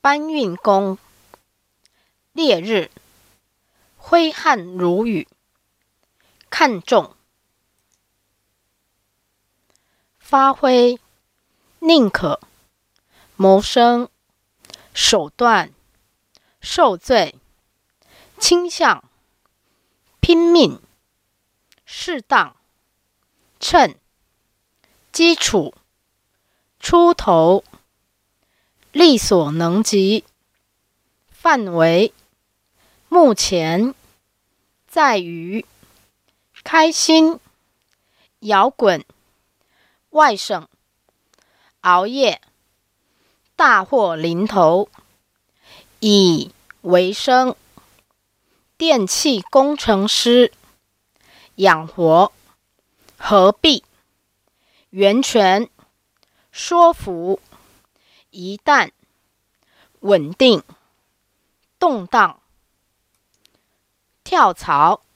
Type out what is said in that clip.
搬运工。烈日，挥汗如雨。看重，发挥，宁可，谋生，手段，受罪，倾向，拼命，适当，趁，基础，出头，力所能及，范围，目前，在于，开心，摇滚，外省，熬夜，大祸临头，以为生，电气工程师，养活，何必，源泉，说服，一旦，稳定，动荡，跳槽，